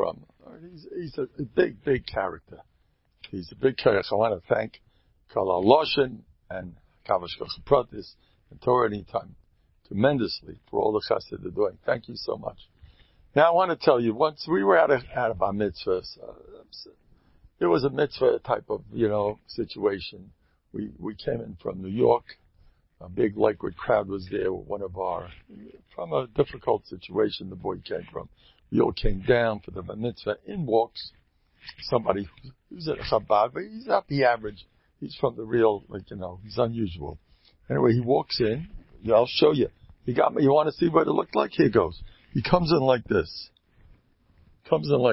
from. He's a big character. He's a big character. I want to thank Kala Loshin and Kavash Pratis and Torah Anytime tremendously for all the chesed they're doing. Thank you so much. Now I want to tell you, once we were out of our mitzvahs, it was a mitzvah type of, situation. We came in from New York. A big Lakewood crowd was there. From a difficult situation the boy came from. We all came down for the bar mitzvah. In walks somebody who's a Chabad, but he's not the average. He's from the real, he's unusual. Anyway, he walks in. Yeah, I'll show you. He got me. You want to see what it looked like? Here goes. He comes in like this. Comes in,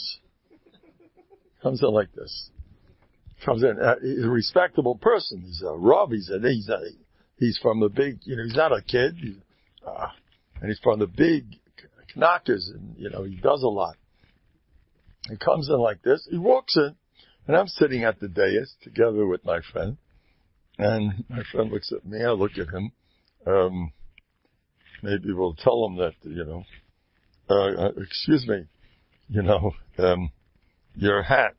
he's a respectable person. He's a Rav. He's from the big, he's not a kid. And he's from the big knockers, and, he does a lot. He comes in like this. He walks in, and I'm sitting at the dais together with my friend. And my friend looks at me. I look at him. Maybe we'll tell him that, excuse me, your hat,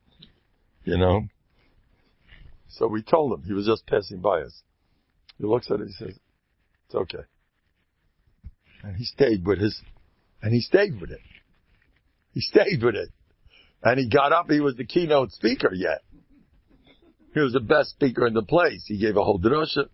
So we told him. He was just passing by us. He looks at it, he says, it's okay. And he stayed with it. He stayed with it. And he got up, he was the keynote speaker yet. He was the best speaker in the place. He gave a whole drosha.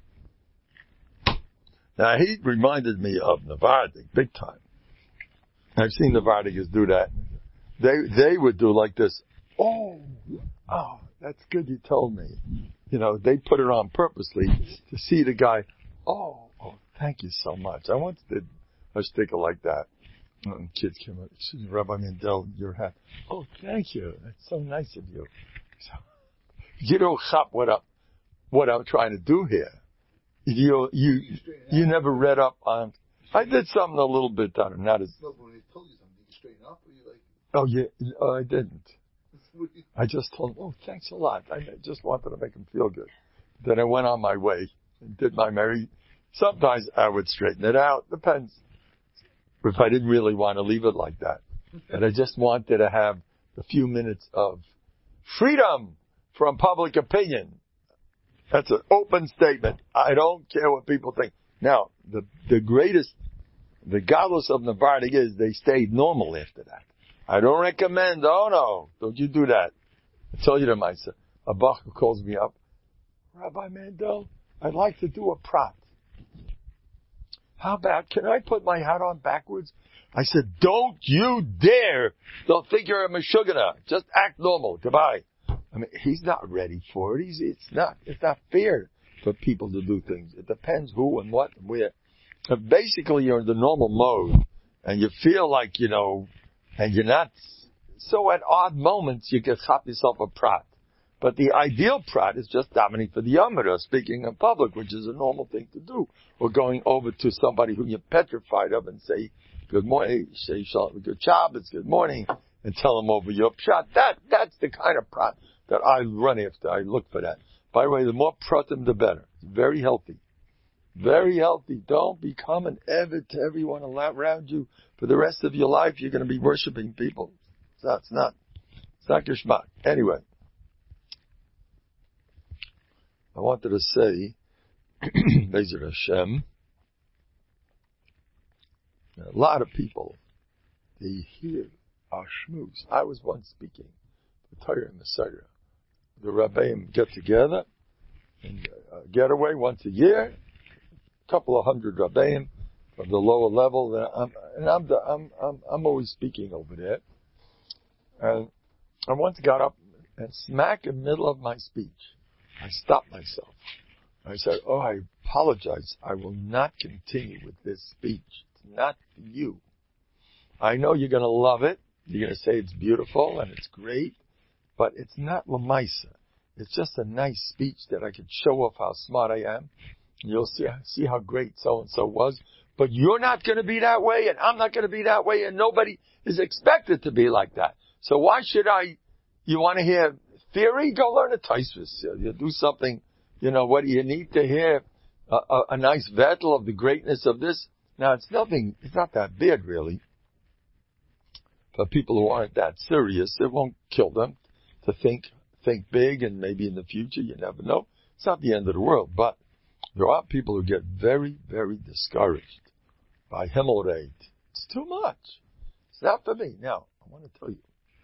Now he reminded me of Navardik, big time. I've seen Navardikas do that. They would do like this. Oh, that's good you told me. They put it on purposely to see the guy. Oh, thank you so much. I once did a sticker like that. And kids came up, excuse me, Rabbi Mendel, your hat. Oh, thank you. That's so nice of you. So, you don't chop what I'm trying to do here. You never read up on. I did something a little bit better, not as. No, but when they told you something, did you straighten up, or you like? Oh yeah, I didn't. I just told him, oh, thanks a lot. I just wanted to make him feel good. Then I went on my way and did my merry. Sometimes I would straighten it out. Depends. If I didn't really want to leave it like that. And I just wanted to have a few minutes of freedom from public opinion. That's an open statement. I don't care what people think. Now, the galus of Navardik is they stayed normal after that. I don't recommend, don't you do that. I told you to myself, a bach who calls me up, Rabbi Mendel, I'd like to do a prat. How about, can I put my hat on backwards? I said, don't you dare. They'll think you're a meshugana. Just act normal. Goodbye. I mean, he's not ready for it. It's not fair for people to do things. It depends who and what and where. If basically you're in the normal mode and you feel like, and you're not, so at odd moments you can chop yourself a prat. But the ideal prat is just davening for the Yamada, speaking in public, which is a normal thing to do. Or going over to somebody who you're petrified of and say, good morning, say good Shabbos, good morning, and tell them over your pshat. That's the kind of prat that I run after. I look for that. By the way, the more pratim, the better. Very healthy. Very healthy. Don't become an eved to everyone around you. For the rest of your life, you're going to be worshiping people. So it's not geschmack. Anyway. I wanted to say, Be'ezrat Hashem, a lot of people, they hear our shmooze. I was once speaking for Torah and Messiah. The Rabbeim get together and getaway once a year, a couple of hundred Rabbeim from the lower level, and I'm always speaking over there. And I once got up and smack in the middle of my speech, I stopped myself. I said, I apologize. I will not continue with this speech. It's not for you. I know you're going to love it. You're going to say it's beautiful and it's great, but it's not Lamaisa. It's just a nice speech that I could show off how smart I am. You'll see how great so-and-so was. But you're not going to be that way, and I'm not going to be that way, and nobody is expected to be like that. So why should you want to hear theory? Go learn a Taisvis. You do something, what do you need to hear? A nice vettel of the greatness of this. Now, it's not that bad, really. For people who aren't that serious, it won't kill them to think big, and maybe in the future, you never know. It's not the end of the world, but there are people who get very, very discouraged by Himmel rate. It's too much. It's not for me. Now, I want to tell you,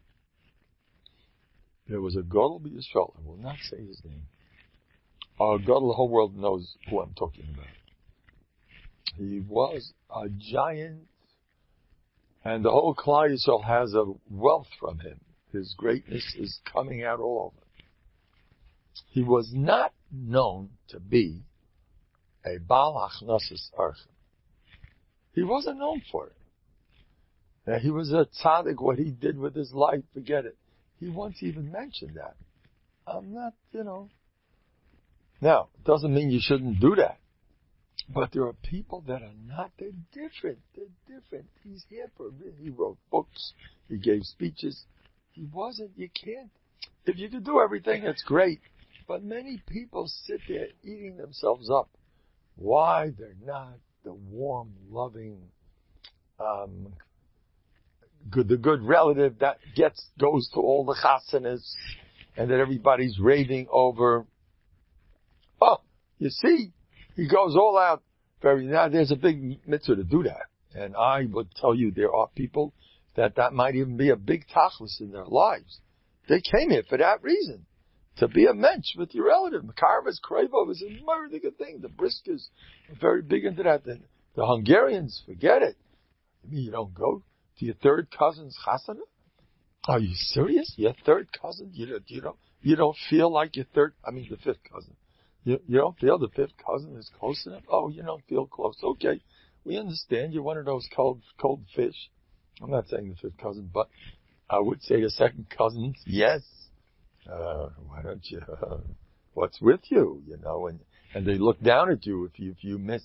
there was a Gadol B'Yisrael. I will not say his name. Our Gadol, the whole world knows who I'm talking about. He was a giant, and the whole Klal Yisrael has a wealth from him. His greatness is coming out all over. He was not known to be a Baal Hachnasis Archim. He wasn't known for it. Now, he was a tzaddik. What he did with his life, forget it. He once even mentioned that. I'm not, Now, it doesn't mean you shouldn't do that. But there are people that are not. They're different. He's here for a reason. He wrote books. He gave speeches. He wasn't. You can't. If you could do everything, it's great. But many people sit there eating themselves up. Why? They're not the warm, loving, the good relative that goes to all the chasanas and that everybody's raving over. Oh, you see, he goes all out. Now, there's a big mitzvah to do that. And I would tell you there are people that might even be a big tachlis in their lives. They came here for that reason. To be a mensch with your relative. Karvas Krevo is a very good thing. The Briskers are very big into that. The Hungarians, forget it. I mean, you don't go to your third cousin's chasana? Are you serious? Your third cousin? You don't feel like the fifth cousin. You don't feel the fifth cousin is close enough? Oh, you don't feel close. Okay. We understand you're one of those cold fish. I'm not saying the fifth cousin, but I would say the second cousins, yes. Why don't you, what's with you, and they look down at you if you miss,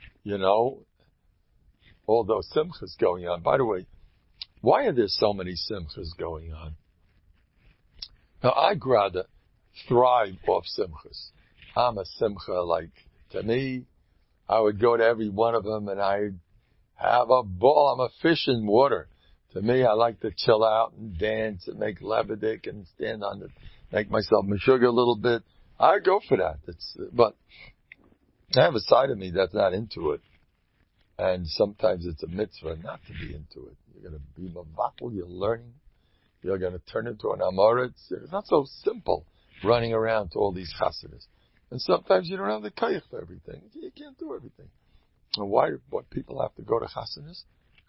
all those simchas going on. By the way, why are there so many simchas going on? Now, I'd rather thrive off simchas. I'm a simcha, to me, I would go to every one of them and I'd have a ball. I'm a fish in water. To me, I like to chill out and dance and make lebedik and stand on it, make myself meshuggah a little bit. I go for that. But I have a side of me that's not into it. And sometimes it's a mitzvah not to be into it. You're going to be mavakel, you're learning. You're going to turn into an amoritz. It's not so simple running around to all these chasanas. And sometimes you don't have the kayach for everything. You can't do everything. And what people have to go to chasanas?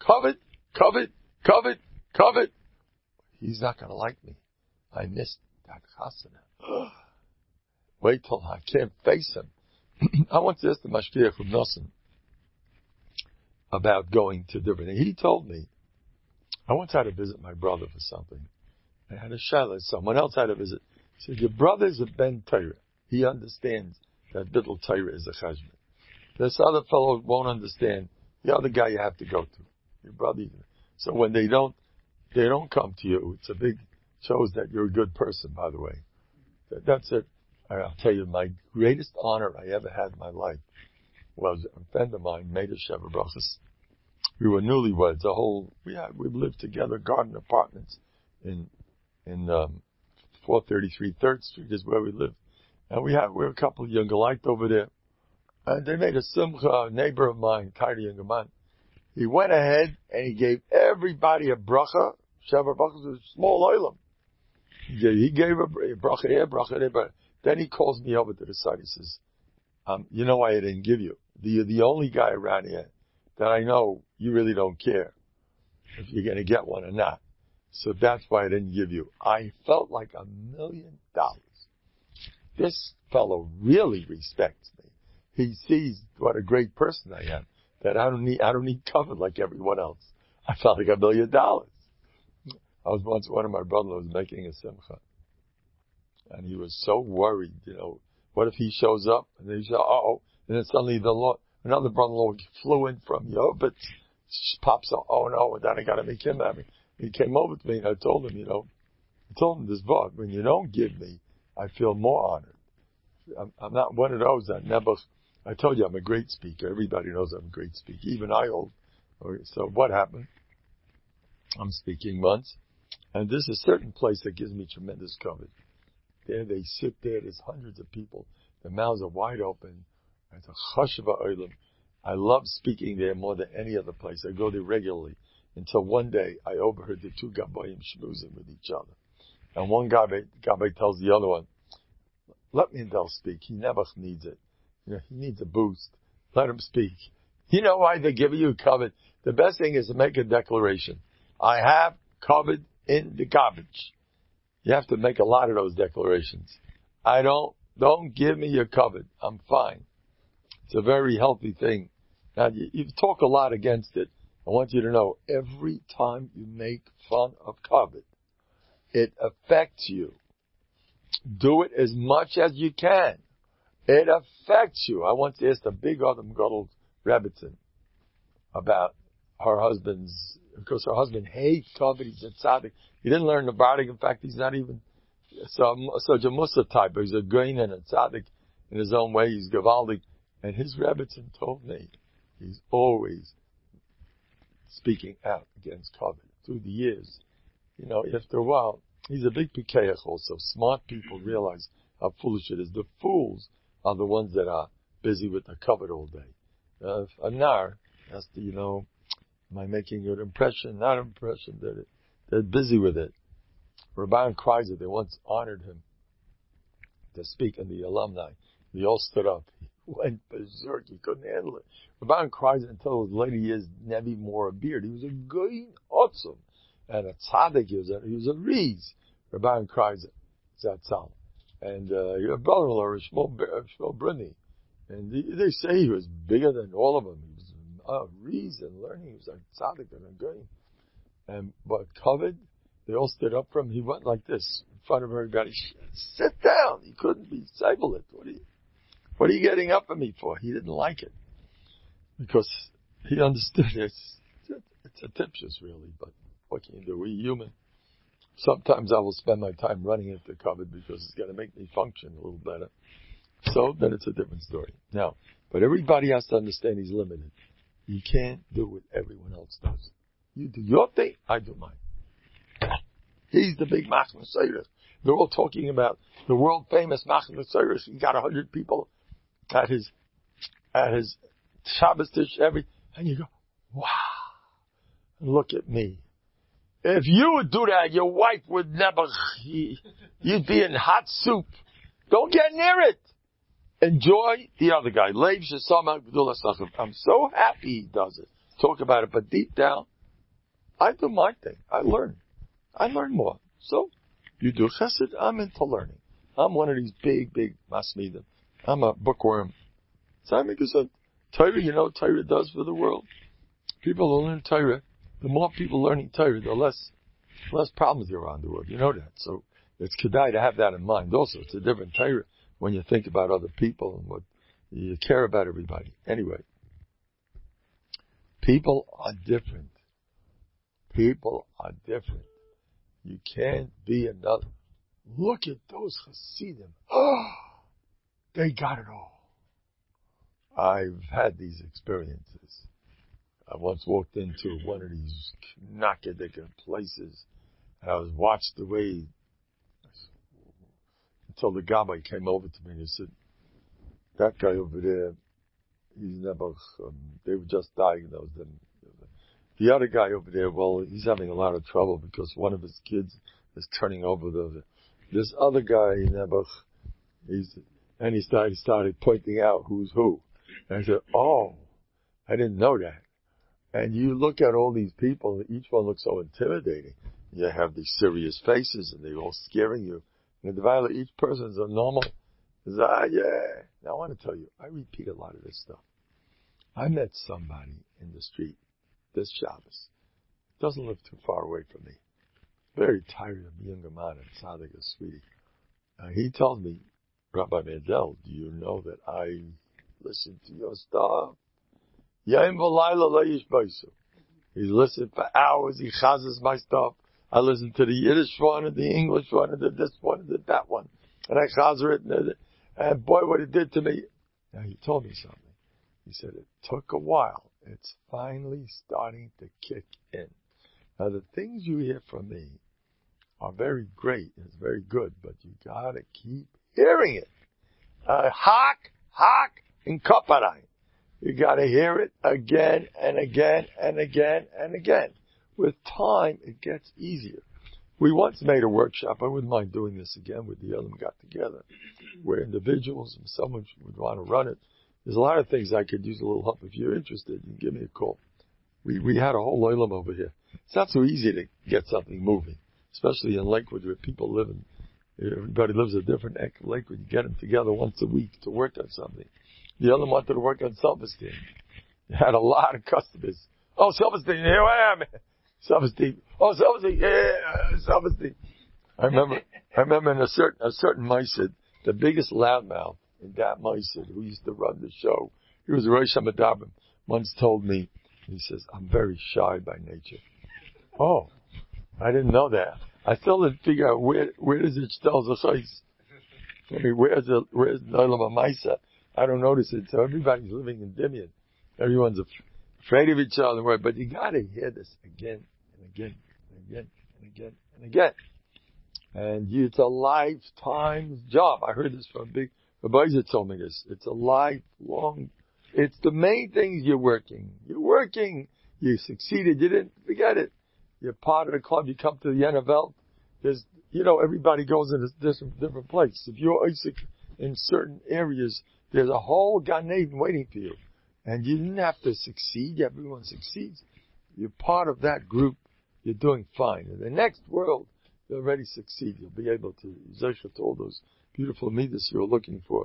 Covet. He's not going to like me. I missed that chasana. Wait till I can't face him. I once asked the mashgiach from Nosson about going to different. And he told me, I once had to visit my brother for something. I had a shaila. Someone else had to visit. He said, your brother's a ben Torah. He understands that bittul Torah is a cheshbon. This other fellow won't understand. The other guy you have to go to. Your brother. So when they don't come to you, it's a big, shows that you're a good person, by the way. That's it. I'll tell you, my greatest honor I ever had in my life was a friend of mine, Maida Sheva Brachas. We were newlyweds. We lived together, garden apartments in 433 3rd Street is where we lived. And we were a couple of younger light over there. And they made a simcha, a neighbor of mine, Kairi younger man. He went ahead and he gave everybody a bracha. Sheva Brachas was a small oilam. He gave a bracha here, but then he calls me over to the side. He says, you know why I didn't give you? You're the only guy around here that I know you really don't care if you're going to get one or not. So that's why I didn't give you. I felt like $1 million. This fellow really respects me. He sees what a great person I am. That I don't need covered like everyone else. I felt like $1 million. I was once, one of my brother-in-laws was making a simcha. And he was so worried, what if he shows up and then he says, and then suddenly another brother-in-law flew in from Yobit, pops up, oh no, and then I gotta make him happy. He came over to me and I told him, this vod, when you don't give me, I feel more honored. I'm not one of those that never, I told you I'm a great speaker. Everybody knows I'm a great speaker. Even I hold. So what happened? I'm speaking once, and there's a certain place that gives me tremendous coverage. There they sit there, there's hundreds of people, their mouths are wide open, it's a chashva oilam. I love speaking there more than any other place. I go there regularly, until one day I overheard the two Gabbayim schmoozing with each other. And one Gabbay tells the other one, let Mendel speak, he never needs it. He needs a boost. Let him speak. You know why they're giving you covered? The best thing is to make a declaration. I have covered in the garbage. You have to make a lot of those declarations. Don't give me your covered. I'm fine. It's a very healthy thing. Now, you talk a lot against it. I want you to know, every time you make fun of covered, it affects you. Do it as much as you can. It affects you. I once asked a big Adam Gadol Rebbitzin about her husband's, because her husband hates covered. He's a tzaddik. He didn't learn the Bardik. In fact, he's not even such a Musa type. He's a grain and a tzaddik in his own way. He's Gavaldik. And his Rebbitzin told me he's always speaking out against covered through the years. After a while, he's a big pikeach also. Smart people realize how foolish it is. The fools are the ones that are busy with the covered all day. A nar has to, am I making an impression? Not an impression. They're busy with it. Rabban Kreiser, they once honored him to speak in the alumni. They all stood up. He went berserk. He couldn't handle it. Rabban Kreiser, until his later years, never even wore a beard. He was a goyin otzum. And a tzaddik, he was a Riz. Rabban Kreiser, Zatzal. And your brother-in-law, Shmuel Bruni. And they say he was bigger than all of them. He was a Riz and learning. He was a tzaddik and a goyin. But covered, they all stood up for him. He went like this in front of everybody. Sit down. He couldn't be sibilant. What are you getting up at me for? He didn't like it. Because he understood it's a tipshus really, but what can you do? We're human. Sometimes I will spend my time running into covered because it's going to make me function a little better. So then it's a different story. Now, but everybody has to understand he's limited. You can't do what everyone else does. You do your thing, I do mine. He's the big Machmas Seiris. They're all talking about the world famous Machmas Seiris. He got 100 people at his Shabbos Tish and you go, wow, look at me. If you would do that, your wife would never, you'd be in hot soup. Don't get near it. Enjoy the other guy. I'm so happy he does it. Talk about it, but deep down, I do my thing. I learn more. So, you do chesed, I'm into learning. I'm one of these big masmidim. I'm a bookworm. Simon said, Torah, Torah does for the world. People who learn Torah, the more people learning Torah, the less problems there are in the world. You know that. So it's kedai to have that in mind. Also, it's a different Torah when you think about other people and what you care about everybody. Anyway, people are different. People are different. You can't be another. Look at those Hasidim. Oh, they got it all. I've had these experiences. I once walked into one of these knockadicka places, and I was watched the way until the Gabbai came over to me and he said, that guy over there, he's never, they were just diagnosed. And the other guy over there, well, he's having a lot of trouble because one of his kids is turning over this other guy, and he started pointing out who's who. And I said, oh, I didn't know that. And you look at all these people, each one looks so intimidating. You have these serious faces, and they're all scaring you. And the value, each person's a normal, yeah. Now I want to tell you, I repeat a lot of this stuff. I met somebody in the street this Shabbos. Doesn't live too far away from me. Very tired of being a man and tzaddik, a sweetie. He told me, Rabbi Mendel, do you know that I listen to your stuff? Yom v'layla lo yishbaisu. He listened for hours. He chazes my stuff. I listen to the Yiddish one and the English one and this one and that one. And I chazer it. And boy, what it did to me. Now, he told me something. He said it took a while. It's finally starting to kick in. Now, the things you hear from me are very great. It's very good, but you gotta keep hearing it. Hak, in kaparai. You gotta hear it again and again and again and again. With time, it gets easier. We once made a workshop. I wouldn't mind doing this again with the Elam got together, where individuals and someone would want to run it. There's a lot of things I could use a little help. If you're interested, you can give me a call. We had a whole Elam over here. It's not so easy to get something moving, especially in Lakewood where people live in. Everybody lives a different Lakewood. You get them together once a week to work on something. The Elam wanted to work on self-esteem. They had a lot of customers. Oh, self-esteem, here I am. Self-esteem. Oh, self-esteem. Yeah, self-esteem. I remember in a certain Meisid, the biggest loudmouth in that Meisid, who used to run the show, he was Rosh Hamadabim, once told me, he says, I'm very shy by nature. Oh, I didn't know that. I still didn't figure out where does it tell the size. I mean, where's Nolam Maisa? I don't notice it. So everybody's living in Dimion. Everyone's afraid of each other, but you gotta hear this again and again and again and again and again. And it's a lifetime job. I heard this from Rabbi Isaac told me this. It's a lifelong, it's the main things you're working. You're working, you succeeded, you didn't forget it. You're part of the club, you come to the NFL. There's, everybody goes in a different place. If you're Isaac in certain areas, there's a whole Gan Eden waiting for you. And you didn't have to succeed. Everyone succeeds. You're part of that group. You're doing fine. In the next world, you'll already succeed. You'll be able to, Zesha to all those beautiful midas you're looking for.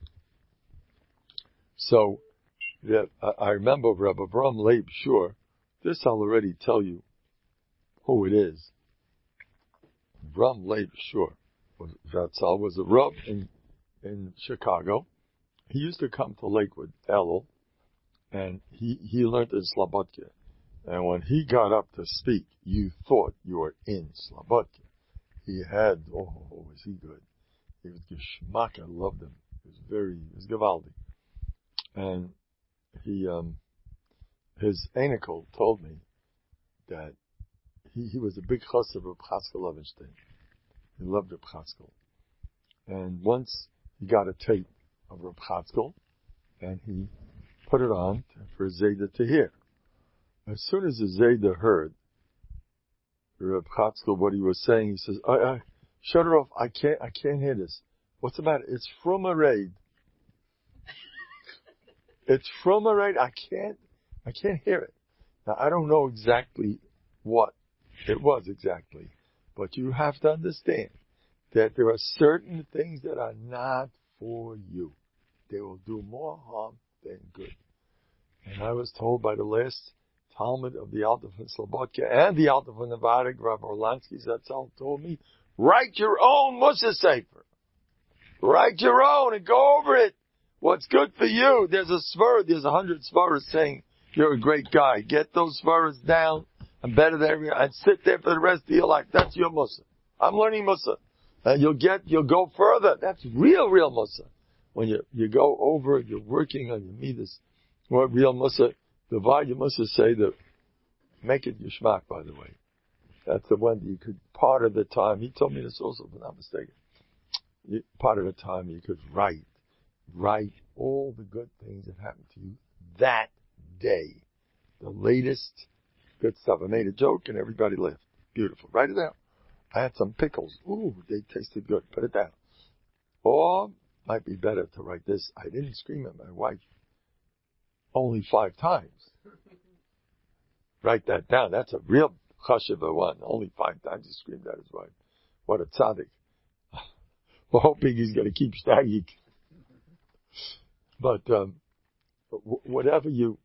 So, I remember Rabbi Avraham Leib Shur. This I'll already tell you who it is. Avraham Leib Shur was a Rav in Chicago. He used to come to Lakewood, Elul, and he learned in Slobodka. And when he got up to speak, you thought you were in Slobodka. He was he good? He was Geshmak, I loved him. He was Gavaldi. And his Anikel told me that he was a big chassid of Reb Chatzkel Levenstein. He loved Reb Chatzkel. And once he got a tape of Reb Chatzkel, and he put it on for Zayda to hear. As soon as the Zayda heard Reb Chatzkel, what he was saying, he says, shut it off, I can't hear this. What's the matter? It's from a raid. It's from a raid, I can't hear it. Now, I don't know exactly what it was exactly, but you have to understand that there are certain things that are not for you. They will do more harm than good. And I was told by the last Talmud of the Alta from Slobodka and the Alta from Nevada, Rav Orlansky Zatzal told me, write your own Mussar Sefer. Write your own and go over it. What's good for you? There's 100 svaras saying you're a great guy. Get those svaras down and better than everyone, and sit there for the rest of your life. That's your Mussar. I'm learning Mussar. And you'll go further. That's real Mussar. When you go over, you're working on your midas. What real Mussar, divide your Mussar say that, make it Yishmak, by the way. That's the one that you could, part of the time, he told me this also, if I'm not mistaken. Part of the time you could write all the good things that happened to you that day. The latest good stuff. I made a joke and everybody laughed. Beautiful. Write it down. I had some pickles. Ooh, they tasted good. Put it down. Or, might be better to write this. I didn't scream at my wife only 5 times. Write that down. That's a real chashiva one. Only 5 times he screamed at his wife. What a tzaddik. We're hoping he's going to keep stagging. But whatever you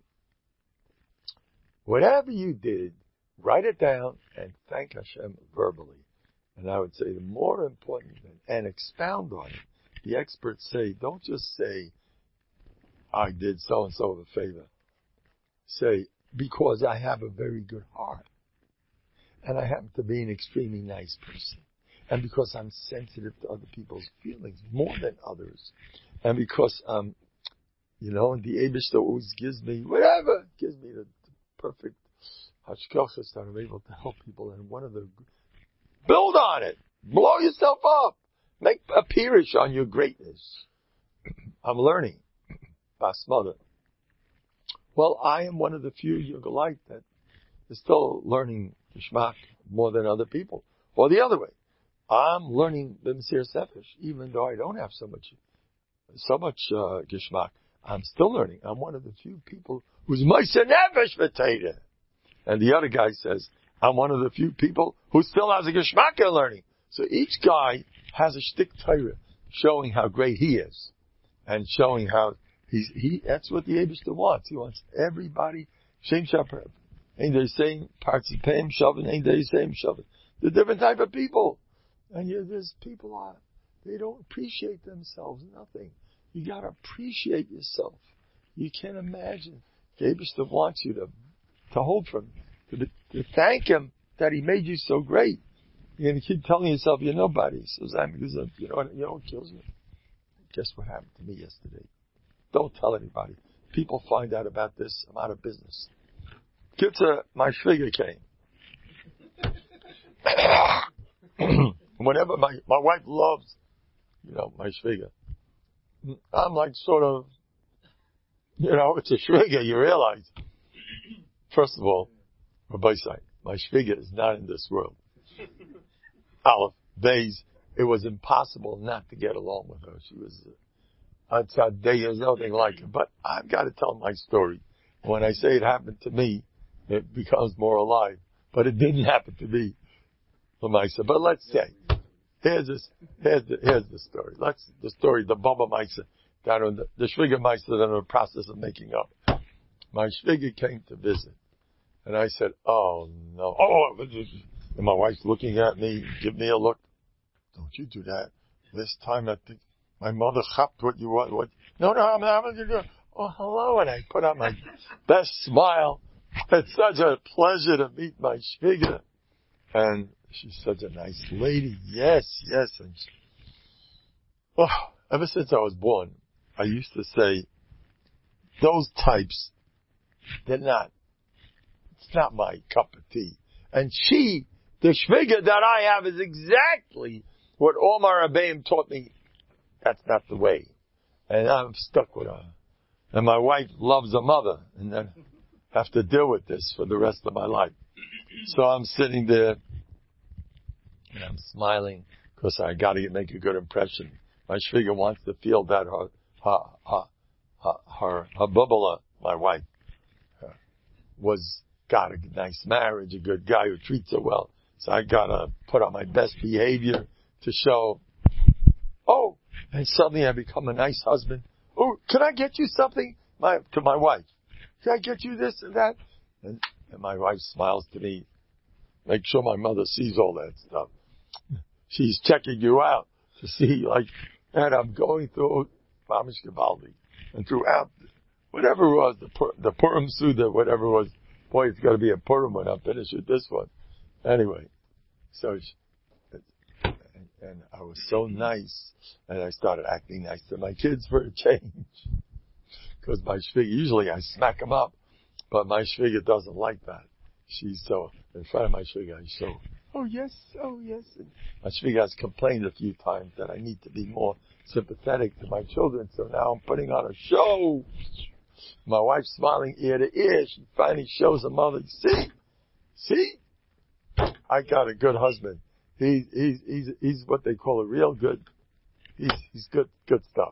did, write it down and thank Hashem verbally. And I would say the more important and expound on it. The experts say, don't just say, I did so-and-so a favor. Say, because I have a very good heart. And I happen to be an extremely nice person. And because I'm sensitive to other people's feelings more than others. And because, and the Eibishter always gives me the perfect hashkachas that I'm able to help people, and build on it, blow yourself up, make a pirish on your greatness. I'm learning, Basmada. Well, I am one of the few Yugalite that is still learning Gishmak more than other people. Or the other way, I'm learning the Mesiras Nefesh, even though I don't have so much Gishmak. I'm still learning. I'm one of the few people who's Mesiras Nefesh V'Teira. And the other guy says, I'm one of the few people who still has a Gishmak in learning. So each guy has a shtick Torah showing how great he is. And showing how that's what the Eibishter wants. He wants everybody, Shem Shapar. Ain't they saying parts of Pam Shavin? Ain't they saying Shavin? They're different type of people. And there's people they don't appreciate themselves, nothing. You gotta appreciate yourself. You can't imagine. The Eibishter wants you to hold from him, to thank him that he made you so great. You're gonna keep telling yourself you're nobody. So you know what kills me? Guess what happened to me yesterday? Don't tell anybody. People find out about this, I'm out of business. My shviga came. Whenever my wife loves, my shviga. I'm like sort of, it's a shviga, you realize. First of all, Rabbi Say, my shviga is not in this world. Aleph, Beis, it was impossible not to get along with her. She was, there's nothing like her. But I've got to tell my story. When I say it happened to me, it becomes more alive. But it didn't happen to me, Lamaisa. But let's say, here's the story. The story, the Baba Maisa, that on the Shviga Maisa that I'm in the process of making up. My Shviga came to visit. And I said, oh no. And my wife's looking at me, give me a look. Don't you do that. This time I think my mother chopped what you want. No, I'm having to do. Oh, hello. And I put on my best smile. It's such a pleasure to meet my shviga. And she's such a nice lady. Yes. And ever since I was born, I used to say, those types, it's not my cup of tea. And the shviga that I have is exactly what Omar Rabbeim taught me. That's not the way. And I'm stuck with her. And my wife loves a mother. And then have to deal with this for the rest of my life. So I'm sitting there and I'm smiling because I got to make a good impression. My shviga wants to feel that her bubala, my wife, got a nice marriage, a good guy who treats her well. So I got to put on my best behavior to show, and suddenly I become a nice husband. Oh, can I get you something? To my wife. Can I get you this and that? And my wife smiles to me. Make sure my mother sees all that stuff. She's checking you out to see, and I'm going through Mamish Gavaldi. And throughout, whatever it was, the Purim Suda, whatever it was, boy, it's got to be a Purim when I'm finished with this one. Anyway, and I was so nice, and I started acting nice to my kids for a change. Because my shviga, usually I smack them up, but my shviga doesn't like that. She's so, in front of my shviga, oh yes. And my shviga has complained a few times that I need to be more sympathetic to my children, so now I'm putting on a show. My wife's smiling ear to ear. She finally shows her mother, see? I got a good husband. He's what they call a real good. He's good stuff.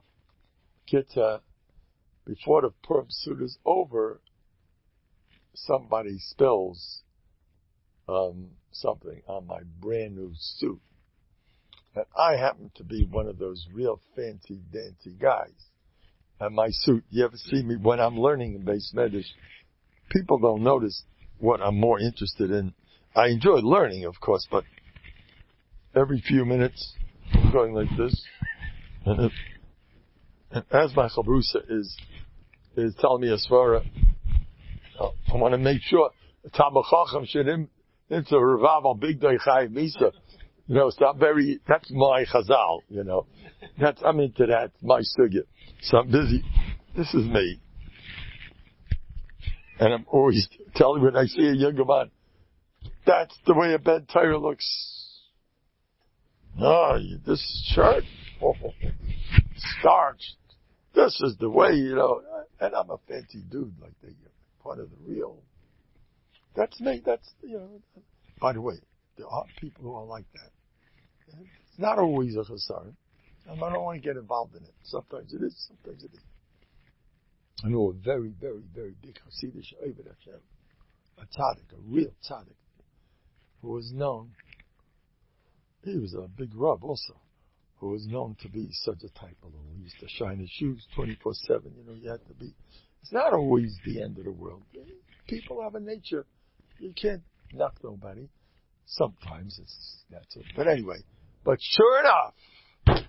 Before the Purim suit is over, somebody spills something on my brand new suit. And I happen to be one of those real fancy dancy guys. And my suit, you ever see me when I'm learning in Beis Medrash, people don't notice what I'm more interested in. I enjoy learning, of course, but every few minutes, I'm going like this. And as my chabrusa is telling me a svara, I want to make sure Talmid Chacham should into Revav Big Day Chayiv Misa. So that's my chazal, I'm into that, my sugya. So I'm busy. This is me. And I'm always tell me when I see a younger man, that's the way a Ben Torah looks. No, this shirt, starched. This is the way, and I'm a fancy dude, like part of the real. That's me, by the way, there are people who are like that. It's not always a chasar. I don't want to get involved in it. Sometimes it is, sometimes it isn't. I know a very, very, very big Hasidic Oved Hashem, a tzaddik, a real tzaddik, who was known, he was a big rab also, who was known to be such a type of He used to shine his shoes 24/7, you had to be. It's not always the end of the world. People have a nature. You can't knock nobody. Sometimes that's it. But anyway, but sure enough,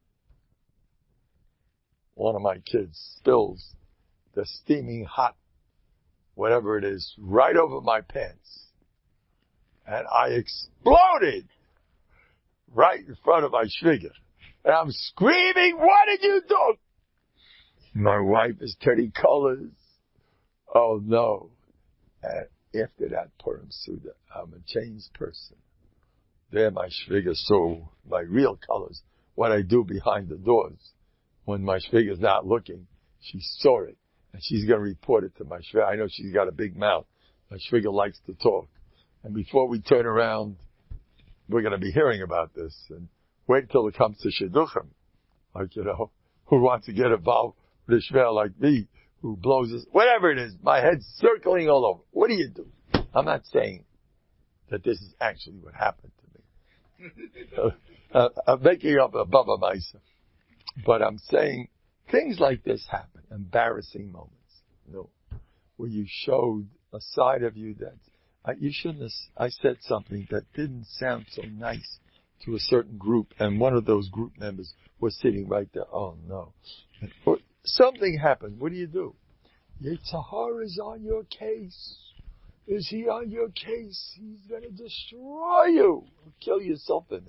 one of my kids spills the steaming hot, whatever it is, right over my pants. And I exploded right in front of my shviger. And I'm screaming, what did you do? My wife is turning colors. Oh no. And after that Purim Suda, I'm a changed person. There my shviger saw my real colors, what I do behind the doors. When my shviger's not looking, she saw it. And she's going to report it to my shviger. I know she's got a big mouth. My shviger likes to talk. And before we turn around, we're going to be hearing about this. And wait until it comes to shidduchim. Like, who wants to get involved with a shver like me, who blows his, whatever it is, my head's circling all over. What do you do? I'm not saying that this is actually what happened to me. I'm making up a Baba Maisa. But I'm saying things like this happen, embarrassing moments, where you showed a side of you that you shouldn't have. I said something that didn't sound so nice to a certain group, and one of those group members was sitting right there. Oh no. Something happened. What do you do? Yitzhahar is on your case. Is he on your case? He's going to destroy you. He'll kill your self-image.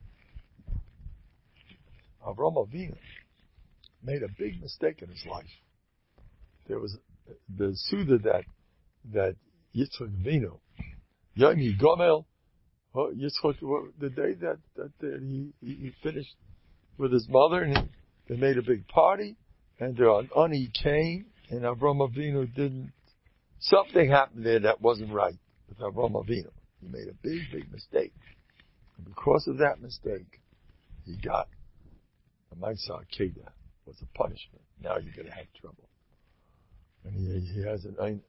Avraham Avinu made a big mistake in his life. There was the Suda that Yitzchak Avinu, Yom Yigomel, Yitzchak, the day that he finished with his mother, and they made a big party, and the Ani came, and Avraham Avinu didn't. Something happened there that wasn't right with Avraham Avinu. He made a big, big mistake, and because of that mistake, he got a Maisa Akeda, was a punishment. Now you're going to have trouble, and he has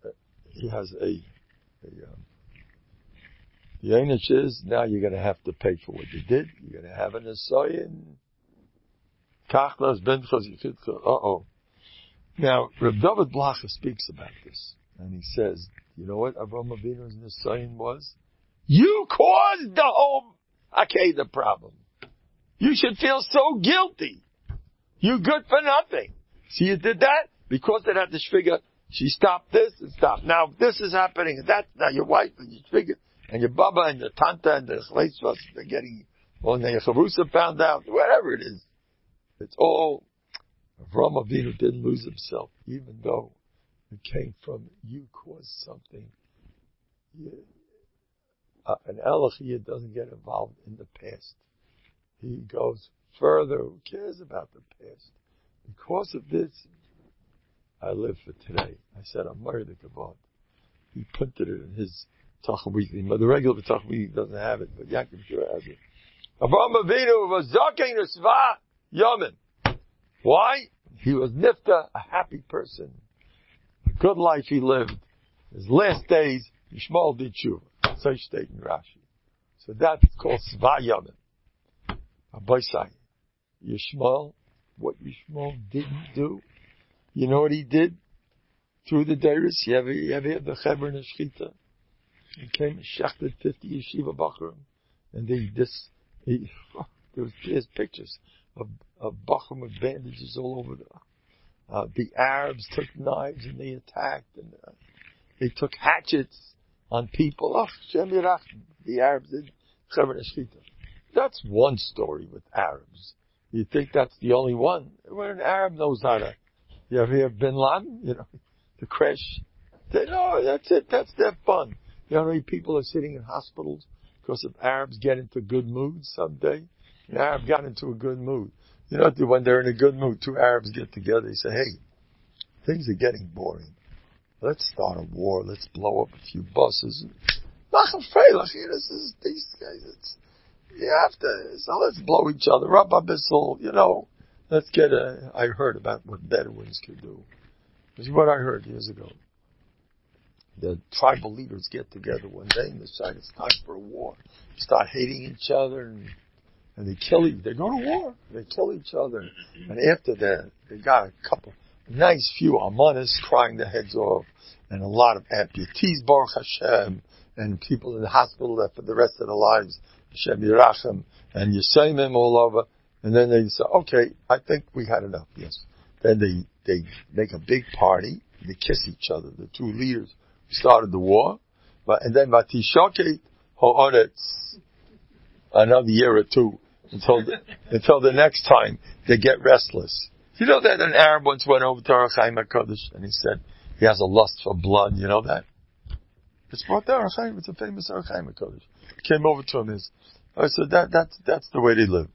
the Einish is, now you're going to have to pay for what you did. You're going to have an Esoyin. Kachlas, Benchas, Yichidcha. Now, Reb David Blacha speaks about this. And he says, you know what Avraham Avinu's Esoyin was? You caused the whole Akeda problem. You should feel so guilty. You good for nothing. See, you did that? Because they had this figure, she stopped this and stopped. Now, this is happening, and that, now your wife and your figure, and your baba and your tanta and the chleisvas, they're getting, well, now your chavrusa found out, whatever it is. It's all, Avraham Avinu didn't lose himself, even though it came from, you caused something. An Elachiyah doesn't get involved in the past. He goes further. Who cares about the past? Because of this, I live for today. I said, I'm married to Kabod. He printed it in his Tachum Weekly. But the regular Tachum Weekly doesn't have it, but Yaakov Shura has it. Avraham Avinu was Zaken Nesva Yamin. Why? He was Nifta, a happy person. A good life he lived. His last days, Yishmael did Tshuva. So he stayed in Rashi. So that's called Sva Yamin. Abaisai. Yishmael, what Yishmael didn't do, you know what he did? Through the Deiris, you ever hear the Cheber and Shchita? He came and shechted 50 yeshiva bachurim. And there's pictures of bachurim with bandages all over the Arabs took knives and they attacked, and they took hatchets on people. Oh, Shem Yirach, the Arabs did Cheber and Shchita. That's one story with Arabs. You think that's the only one? When an Arab knows how to, you ever hear Bin Laden? The crash No, that's it. That's their fun. You know how many people are sitting in hospitals because if Arabs get into good moods someday? An Arab got into a good mood. You know, when they're in a good mood, two Arabs get together. They say, hey, things are getting boring. Let's start a war. Let's blow up a few buses. These guys, you have to, so let's blow each other up, Abyssal, you know. Let's get I heard about what Bedouins could do. This is what I heard years ago. The tribal leaders get together one day and decide it's time for a war. Start hating each other and they kill each. They go to war. They kill each other. And after that, they got a couple, nice few Amanis crying their heads off, and a lot of amputees, Baruch Hashem, and people in the hospital that for the rest of their lives, Hashem Yerachem, and Yisayimim all over. And then they say, okay, I think we had enough. Yes. Then they make a big party. They kiss each other. The two leaders started the war. And then Vatishoket Ha'aretz, another year or two, until the next time they get restless. You know that an Arab once went over to Ohr HaChaim HaKadosh and he said he has a lust for blood. You know that? It's brought there. It's a famous Ohr HaChaim HaKadosh. Came over to him. I said that's the way they live.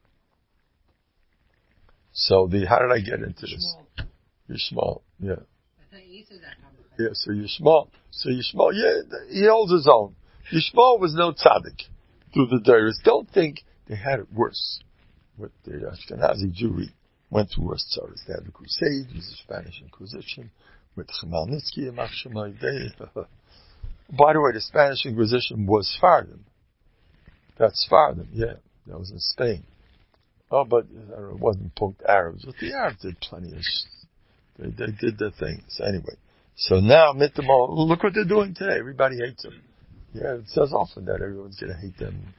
So how did I get into this? Yishmael, yeah. I thought you said that. Yeah, so Yishmael, yeah, he holds his own. Yishmael was no tzaddik through the Deiros. Don't think they had it worse. With the Ashkenazi Jewry went through worse tzaras. They had the Crusades, it was the Spanish Inquisition, with Chmielnitsky and Machshemai. By the way, the Spanish Inquisition was Sephardim. That's Sephardim, yeah. That was in Spain. Oh, but it wasn't punked Arabs. But the Arabs did plenty of they did their things. Anyway. So now, Mitamol, look what they're doing today. Everybody hates them. Yeah, it says often that everyone's going to hate them.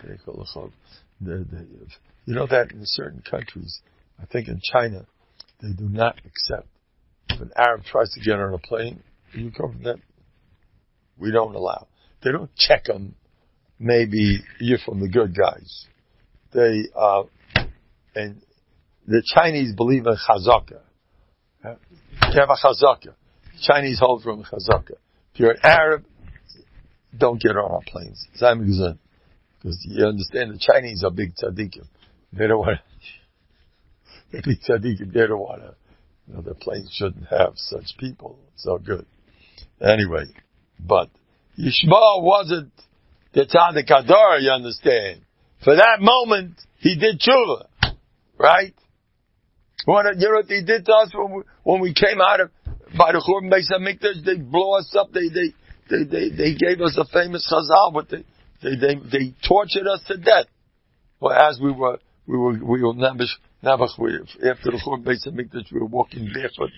You know that in certain countries, I think in China, they do not accept. If an Arab tries to get on a plane, you come from that, we don't allow. They don't check them. Maybe you're from the good guys. And the Chinese believe in chazaka. You have a chazaka. Chinese hold from chazaka. If you're an Arab, don't get on our planes. Because you understand the Chinese are big tzaddikim. They don't want to, they're big tzaddikim. They don't want to, their planes shouldn't have such people. So good. Anyway, but Yishmael wasn't the tzaddik hadar, you understand. For that moment, he did tshuva. Right? You know what they did to us when we came out of by the Churban Beis HaMikdash? They blew us up. They gave us a famous chazal, but they tortured us to death. Well, as we were Nabuch, after the Churban Beis HaMikdash, we were walking barefoot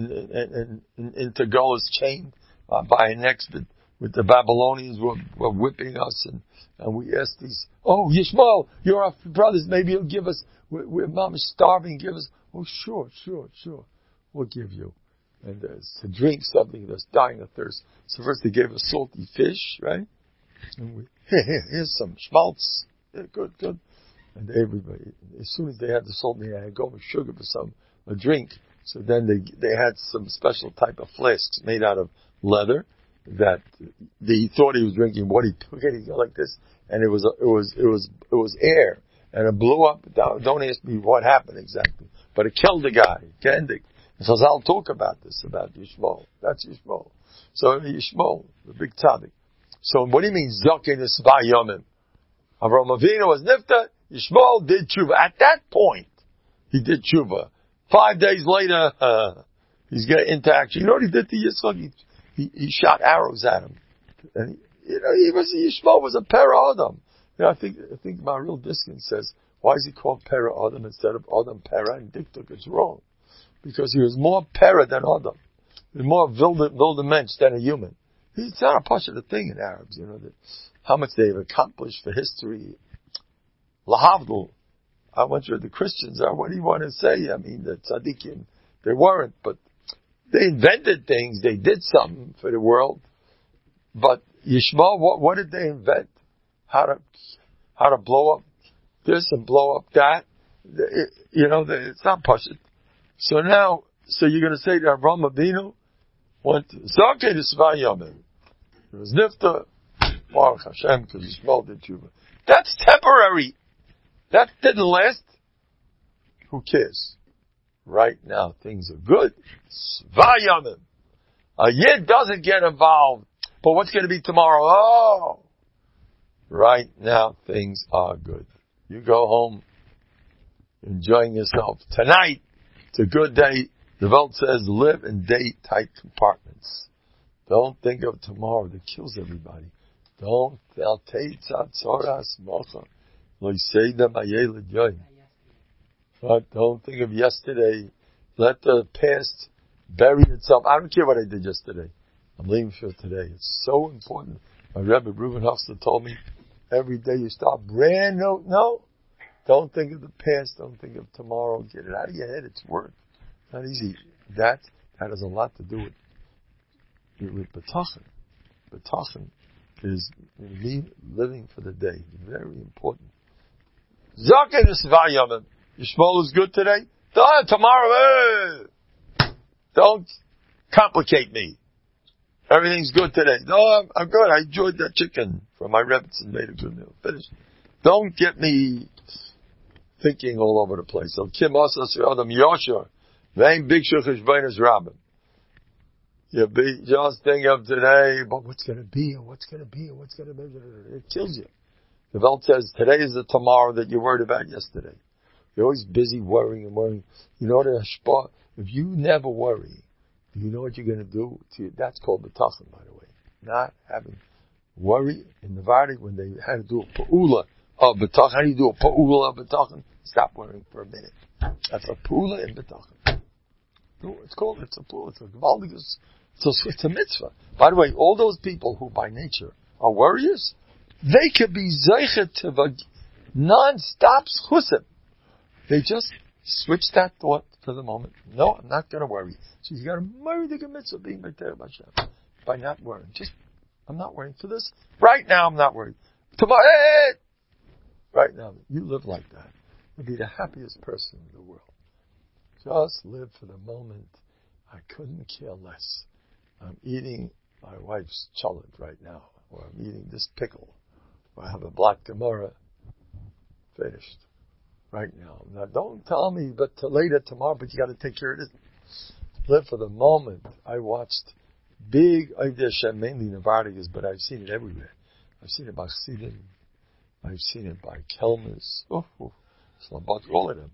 into Golas chained by our necks, with the Babylonians were whipping us, and we asked these, Yishmael, you're our brothers, maybe you'll give us, we're mom is starving, give us, sure, we'll give you. And to drink something that's dying of thirst. So first they gave us salty fish, right? And here's some schmaltz. Yeah, good. And everybody, as soon as they had the salt, they had go with sugar for a drink. So then they had some special type of flasks made out of leather that he thought he was drinking. What he took it, he go like this, and it was air, and it blew up. Don't ask me what happened exactly, but it killed the guy. Kendik. So I'll talk about this, about Yishmael. That's Yishmael. So Yishmael, the big tzaddik. So what do you mean Zaken is Yomim? Avraham Avinu was Nifta. Yishmael did tshuva. At that point, he did tshuva. 5 days later, he's getting into action. You know what he did to Yitzchak? He shot arrows at him. And Yishmael was a Pera Adam. You know, I think my real Diskin says, why is he called Pera Adam instead of Adam Pera? And Diktuk is wrong. Because he was more Pera than Adam. He was more wilde mensch than a human. It's not a passionate thing in Arabs, that how much they've accomplished for history. Lahavdul. I wonder the Christians are, what do you want to say? I mean, the tzaddikim, they weren't, but they invented things. They did something for the world. But Yishmael, what did they invent? How to blow up this and blow up that. It's not passionate. So you're going to say to Avraham Avinu, went to Zakeh to Svayamim. It was Nifta, Baruch Hashem, because he smelled the tshuva. That's temporary. That didn't last. Who cares? Right now, things are good. Svayamim. A Yid doesn't get involved. But what's going to be tomorrow? Oh! Right now, things are good. You go home, enjoying yourself. Tonight, it's a good day. The Welt says, live in day-tight compartments. Don't think of tomorrow. That kills everybody. Don't think of yesterday. Let the past bury itself. I don't care what I did yesterday. I'm leaving for today. It's so important. My Rebbe Reuben Hofstad told me, every day you start brand new. No. Don't think of the past. Don't think of tomorrow. Get it out of your head. It's work. It's not easy. That has a lot to do with B'tachon. B'tachon is living for the day. Very important. Zakeh Nesvayamim. Your shmol is good today? Tomorrow, don't complicate me. Everything's good today. No, I'm good. I enjoyed that chicken from my Rebbetzin and made a good meal. Finished. Don't get me thinking all over the place. So Kim Asas Adam Yosher. Vein Big Shuchish Bainas Rabbim. You just think of today, but what's going to be, and what's going to be, and what's going to be. It kills you. The Welt says today is the tomorrow that you worried about yesterday. You're always busy worrying and worrying. You know the hashpah. If you never worry, do you know what you're going to do? That's called B'tachon, by the way. Not having worry. In Nevada, when they had to do a pa'ula of B'tachon, how do you do a pa'ula of B'tachon? Stop worrying for a minute. That's a pa'ula in B'tachon. It's a pa'ula. It's a mitzvah. By the way, all those people who by nature are worriers, they could be zeichet to non-stop chusim. They just switch that thought for the moment. No, I'm not going to worry. So you got to marry the mitzvah being by Hashem by not worrying. I'm not worrying for this. Right now, I'm not worried. Tomorrow, right now, you live like that. You'll be the happiest person in the world. Just live for the moment. I couldn't care less. I'm eating my wife's cholent right now, or I'm eating this pickle, or I have a black Gemara. Finished. Right now. Now don't tell me, but later, tomorrow, but you got to take care of it. Live for the moment. I watched big Oivdei Hashem, mainly Novartis, but I've seen it everywhere. I've seen it by Chassidim. I've seen it by Kelmis. Slabat, all of them.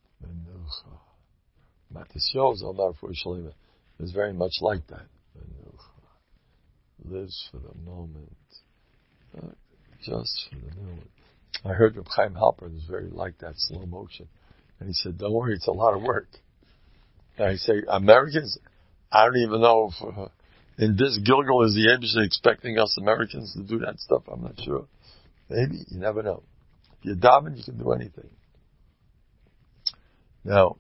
Matisyo's Omar for Shalima is very much like that. Lives for the moment. Just for the moment. I heard Reb Chaim Halper was very like that, slow motion. And he said, don't worry, it's a lot of work. And I say, Americans, I don't even know if in this Gilgal is the Abishah expecting us Americans to do that stuff. I'm not sure. Maybe, you never know. If you're daven, you can do anything. Now,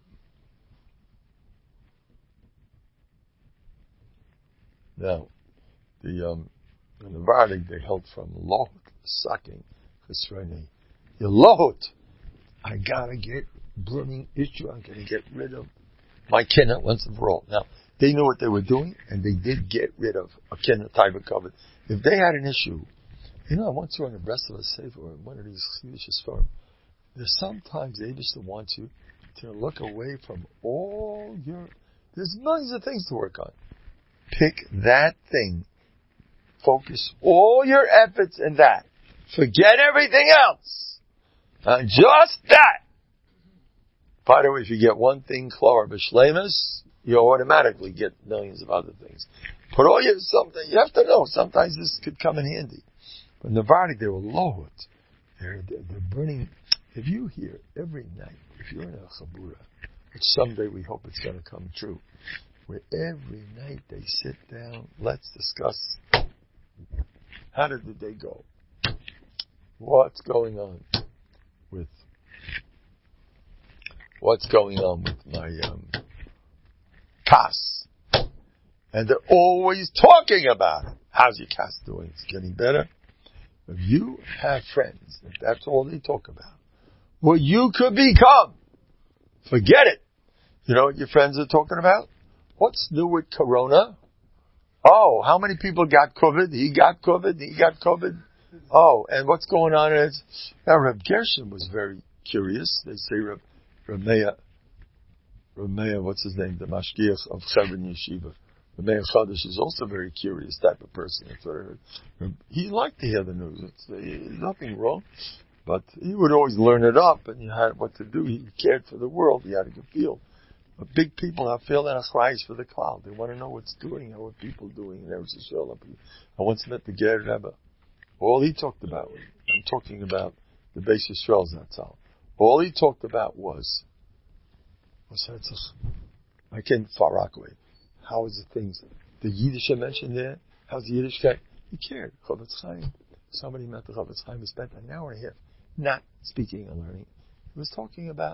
in the Vardik, they held from Lot sucking. Yelot, I gotta get burning issue. I'm gonna get rid of my kinna once and for all. Now they knew what they were doing, and they did get rid of a kinna type of covet. If they had an issue, I once saw in the rest of a sefer or in one of these Chiddushei Sfarim, there's sometimes the Eibishter wants you to look away from all your. There's millions of things to work on. Pick that thing. Focus all your efforts in that. Forget everything else. Just that. By the way, if you get one thing, Klor B'Shleimus, you automatically get millions of other things. Put all your something. You have to know. Sometimes this could come in handy. But in the Vardik, they were lohot. They're burning. If you hear every night, if you're in a chabura, which someday we hope it's going to come true, where every night they sit down, let's discuss how did the day go. What's going on with my Kas? And they're always talking about it. How's your Kas doing? It's getting better. If you have friends, if that's all they talk about, what you could become, forget it. You know what your friends are talking about? What's new with Corona? Oh, how many people got COVID? He got COVID. He got COVID. Oh, and what's going on is, now Reb Gershon was very curious. They say Reb Meir, what's his name? The Mashgiach of Chevron Yeshiva. Reb Meir Chadash is also a very curious type of person. That's what I heard. He liked to hear the news. There's nothing wrong. But he would always learn it up, and you had what to do. He cared for the world. He had a good feel. But big people have feel and achrais for the cloud. They want to know what's doing, how are people doing in Eretz Yisrael. I once met the Ger Rebbe. All he talked about, I'm talking about the Beis Yisrael Zatzal. All he talked about was, I came far Rockaway. How is the things? The Yiddish I mentioned there. How's the Yiddish guy? He cared. Chavetz Chaim. Somebody met the Chavetz Chaim and spent an hour and a half not speaking and learning. He was talking about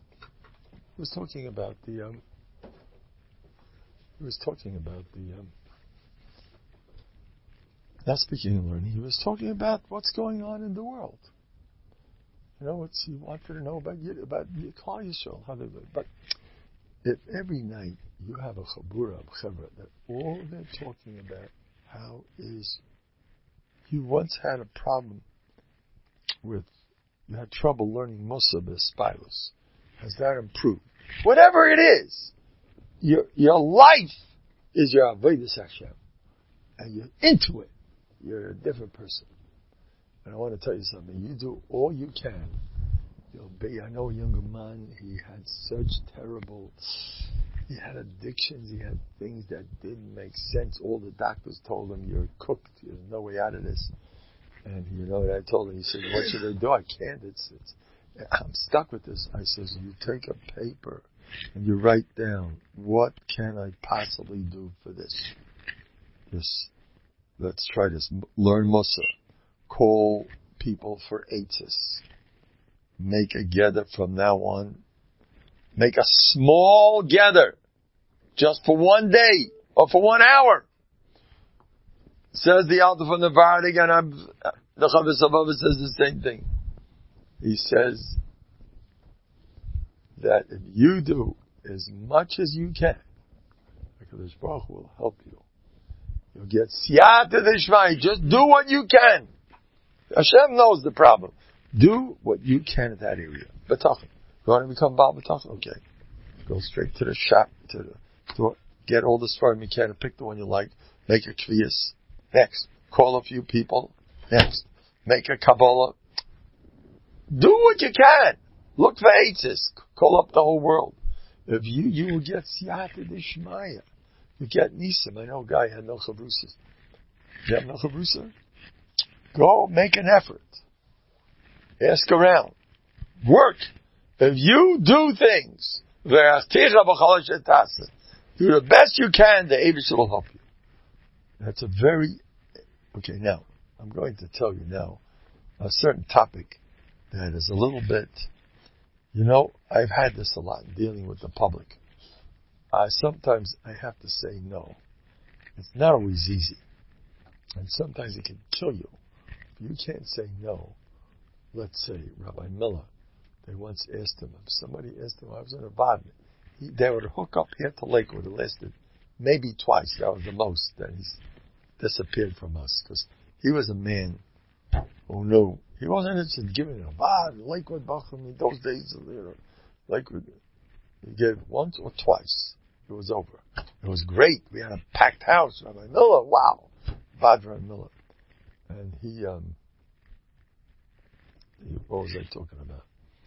not speaking and learning. He was talking about what's going on in the world. You know, he wanted to know about Klal Yisrael, how they live. But if every night you have a chabura of chevra that all they're talking about how is you once had a problem with, you had trouble learning Musa b'Spilus. Has that improved? Whatever it is, your life is your Avodas Hashem. And you're into it. You're a different person. And I want to tell you something. You do all you can. I know a younger man, he had he had addictions, he had things that didn't make sense. All the doctors told him, you're cooked, there's no way out of this. And you know what I told him? He said, what should I do? I can't. I'm stuck with this. I says, you take a paper and you write down, what can I possibly do for this? Let's try this. Learn Musa. Call people for eitzes. Make a gather from now on. Make a small gather. Just for one day. Or for 1 hour. Says the Alter from the Vardig, and the Chavis above says the same thing. He says that if you do as much as you can, HaKadosh Baruch Hu will help you. You'll get siyata d'shmai. Just do what you can. Hashem knows the problem. Do what you can in that area. B'tachon. You want to become Baal B'tachon? Okay. Go straight to the shop, to the store. Get all the Sfarim you can and pick the one you like. Make a kviyas. Next. Call a few people. Next. Make a Kabbalah. Do what you can. Look for eitzes. Call up the whole world. If you will get siyata d'shmaya. You get nisim. I know a guy had no chavrusas. You have no chavrusa? Go make an effort. Ask around. Work. If you do things, do the best you can, the Eibush will help you. That's a very... Okay, now, I'm going to tell you now a certain topic that is a little bit... You know, I've had this a lot in dealing with the public. Sometimes I have to say no. It's not always easy. And sometimes it can kill you. If you can't say no, let's say Rabbi Miller, they once asked him, if somebody asked him, I was in a Vod, they would hook up here to Lakewood. It lasted maybe twice. That was the most. Then he disappeared from us because he was a man who knew. He wasn't interested in giving a Vod, Lakewood, Bachram. In those days, Lakewood, he gave once or twice. It was over. It was great. We had a packed house. Rabbi Miller, wow. Vod Rabbi Miller. And he, what was I talking about?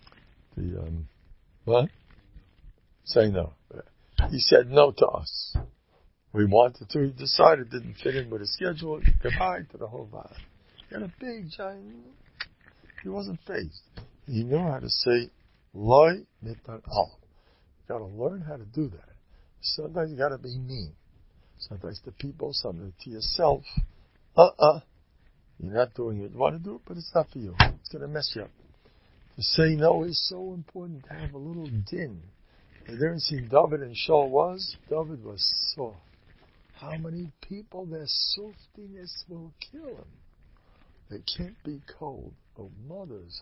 What? Say no. He said no to us. We wanted to. He decided it didn't fit in with his schedule. Goodbye to the whole Vod. He had a big, giant... He wasn't phased. He knew how to say, Loi mitan al. You gotta learn how to do that. Sometimes you gotta be mean. Sometimes to people, sometimes to yourself. You're not doing it. You want to do it, but it's not for you. It's gonna mess you up. To say no is so important, to have a little din. The difference between David and Shaul was, David was soft. How many people, their softiness will kill him? They can't be cold. Oh, mothers,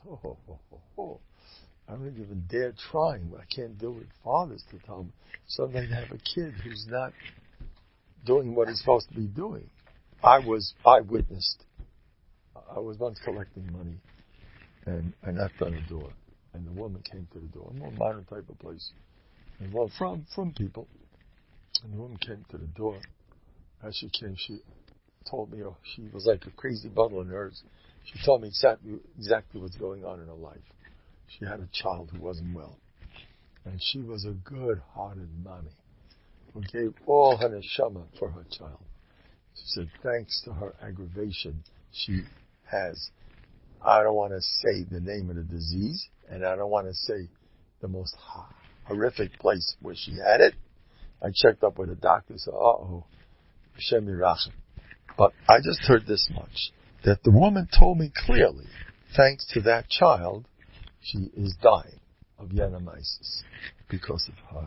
I don't even dare trying, but I can't do it. Fathers to tell them. Sometimes they have a kid who's not doing what he's supposed to be doing. I witnessed. I was once collecting money, and I knocked on the door, and the woman came to the door. A more modern type of place, and well, from people. And the woman came to the door. As she came, she told me, she was like a crazy bundle of nerves. She told me exactly what's going on in her life. She had a child who wasn't well, and she was a good-hearted mommy who gave all her neshama for her child. She said, thanks to her aggravation, she has, I don't want to say the name of the disease, and I don't want to say the most horrific place where she had it. I checked up with a doctor, so Hashem Yirachem. But I just heard this much, that the woman told me clearly, thanks to that child, she is dying of Yanamaisis because of her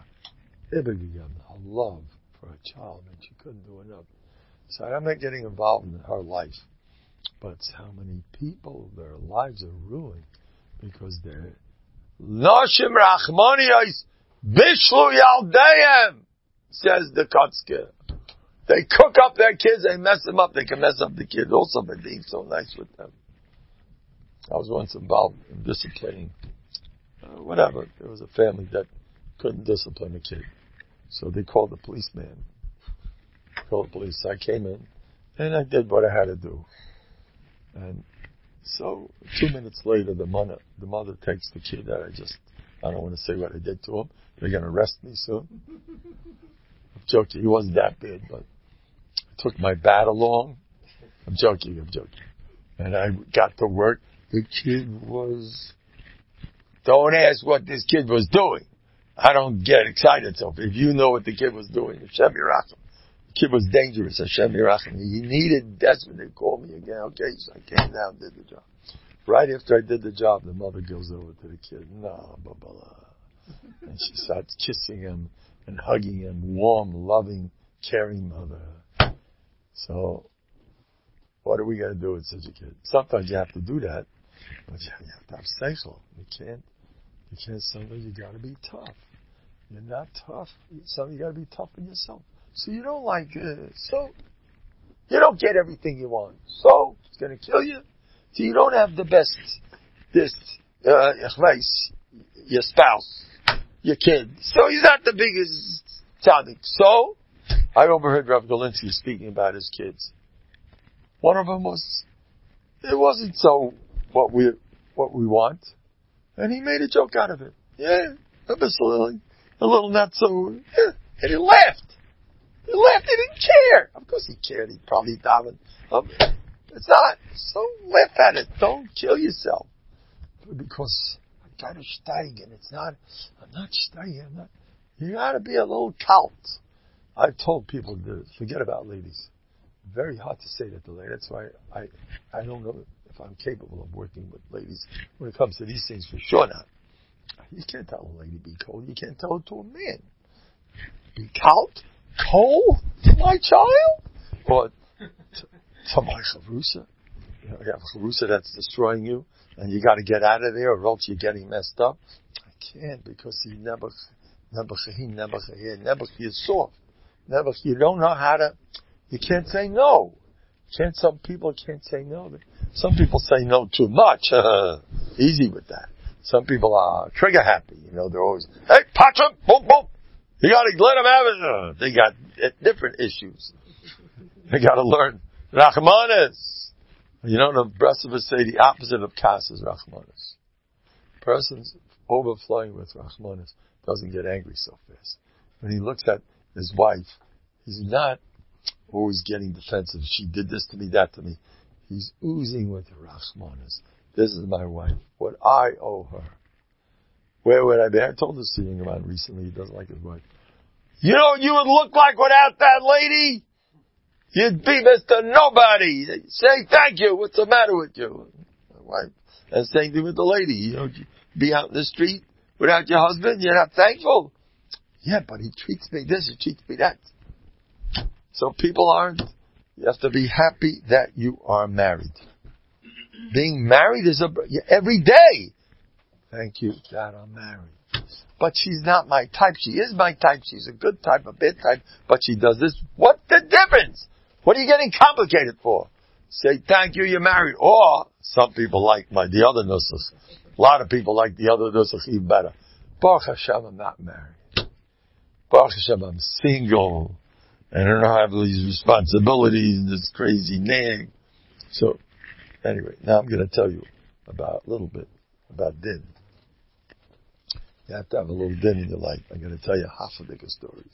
love for her child, and she couldn't do enough. So I'm not getting involved in her life, but it's how many people, their lives are ruined because they're Noshim Rachmaniyos Bishlu Yaldeim, says the Kotzker. They cook up their kids, they mess them up, they can mess up the kids also by being so nice with them. I was once involved in disciplining, whatever. There was a family that couldn't discipline a kid. So they called the policeman. Called the police. I came in, and I did what I had to do. And so 2 minutes later, the mother takes the kid that I don't want to say what I did to him. They're going to arrest me soon. I'm joking. He wasn't that bad, but I took my bat along. I'm joking. And I got to work. The kid don't ask what this kid was doing. I don't get excited. So if you know what the kid was doing, Hashem Yirachem. The kid was dangerous, Hashem Yirachem. He needed desperately to call me again. Okay, so I came down and did the job. Right after I did the job, the mother goes over to the kid. No, blah, blah, blah. And she starts kissing him and hugging him. Warm, loving, caring mother. So, what are we going to do with such a kid? Sometimes you have to do that, but you have to have seichel. You can't, sometimes you got to be tough. You're not tough. Sometimes you got to be tough on yourself. So you don't you don't get everything you want. So, it's going to kill you. So you don't have the best, your spouse, your kid. So he's not the biggest tzaddik. So, I overheard Rav Galinsky speaking about his kids. One of them it wasn't so what we want. And he made a joke out of it. Yeah, a little not so, yeah. And he laughed. He didn't care. Of course he cared. He probably davened. It's not. So laugh at it. Don't kill yourself. Because I got to steigen. I'm not steigen. You got to be a little cult. I've told people to forget about ladies. Very hard to say that to ladies. That's why I don't know if I'm capable of working with ladies when it comes to these things. For sure not. You can't tell a lady be cold. You can't tell it to a man. Be cold to my child? Or to my chavrusa? You have a chavrusa that's destroying you, and you got to get out of there, or else you're getting messed up. I can't, because he never is soft. You don't know how to. You can't say no. Some people can't say no. Some people say no too much. Easy with that. Some people are trigger happy. They're always, hey, punch him, boom, boom. You got to let them have it. They got different issues. They got to learn Rachmanis. The Breslov say the opposite of kas is Rachmanis. Person's overflowing with Rachmanis doesn't get angry so fast. When he looks at his wife, he's not always getting defensive. She did this to me, that to me. He's oozing with Rachmanis. This is my wife. What I owe her. Where would I be? I told this to Yingerman recently. He doesn't like his wife. You know what you would look like without that lady? You'd be Mr. Nobody. Say thank you. What's the matter with you? My wife. And same thing with the lady. You be out in the street without your husband. You're not thankful. Yeah, but he treats me this. He treats me that. So people aren't. You have to be happy that you are married. Being married is every day. Thank you that I'm married. But she's not my type. She is my type. She's a good type, a bad type. But she does this. What the difference? What are you getting complicated for? Say, thank you, you're married. Or, some people like the other nusach. A lot of people like the other nusach even better. Baruch Hashem, I'm not married. Baruch Hashem, I'm single. And I don't have these responsibilities and this crazy name. So, anyway, now I'm going to tell you a little bit about din. You have to have a little din in your life. I'm going to tell you half of the stories.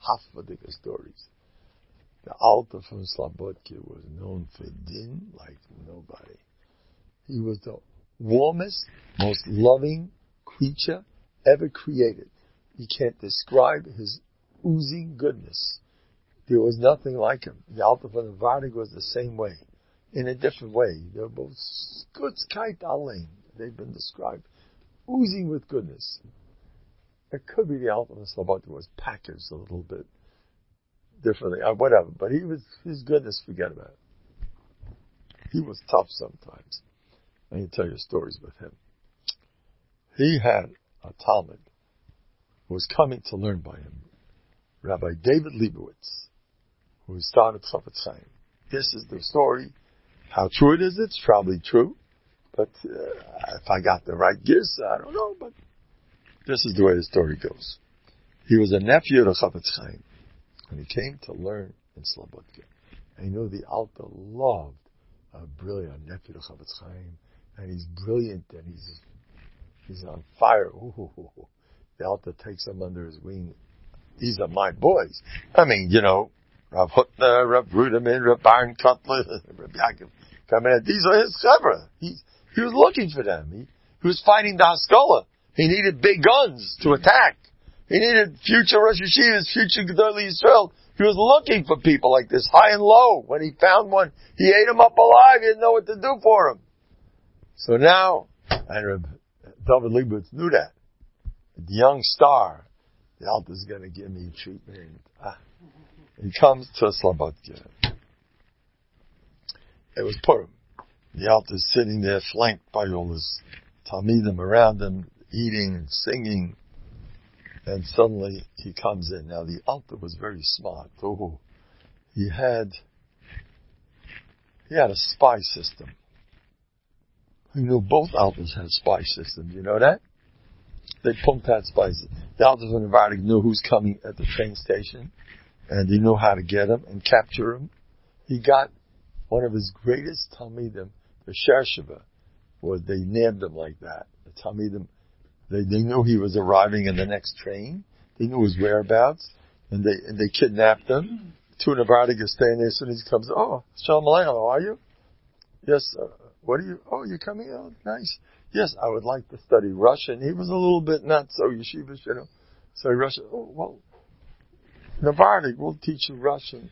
The Alter from Slobodka was known for din like nobody. He was the warmest, most loving creature ever created. You can't describe his oozing goodness. There was nothing like him. The Alter from the Vardig was the same way, in a different way. They're both skutzkeit alein. They've been described oozing with goodness. It could be the Alter from Slobodka was packaged a little bit differently, whatever. But his goodness, forget about it. He was tough sometimes. I can tell you stories with him. He had a Talmud who was coming to learn by him, Rabbi David Leibowitz, who started Chafetz Chaim. This is the story. How true it is, it's probably true. But if I got the right guess, I don't know. But this is the way the story goes. He was a nephew of Chafetz Chaim, and he came to learn in Slobodka. And you know the Alter loved a brilliant nephew of Chafetz Chaim, and he's brilliant, and he's on fire. Ooh. The Alter takes him under his wing. These are my boys. I mean, Rav Hutner, Rav Ruderman, Rav Baron Kotler, Rav Yaakov. These are his chevra. He was looking for them. He was fighting the Haskalah. He needed big guns to attack. He needed future Rosh Yeshivas, future Gedolei Yisrael. He was looking for people like this, high and low. When he found one, he ate him up alive. He didn't know what to do for him. So now, and David Leibowitz knew that. The young star, the Alter's going to give me treatment. He comes to Slobodka. It was Purim. The Alter's sitting there flanked by all his Talmidim around him, eating and singing. And suddenly he comes in. Now the Alter was very smart. Oh, he had a spy system. Both Alters had spy systems. You know that? They pumped out spies. The Alter from the Vardig knew who's coming at the train station, and he knew how to get him and capture him. He got one of his greatest Talmidim, the Shershiva, they named him like that. The Talmidim, they knew he was arriving in the next train. They knew his whereabouts, and they kidnapped him. Two in the Vardig are staying there. As soon as he comes, Shalom Aleichem, how are you? Yes, what are you? Oh, you're coming out? Nice. Yes, I would like to study Russian. He was a little bit not so yeshivish, So Russian. Oh, well, Navardik, we'll teach you Russian.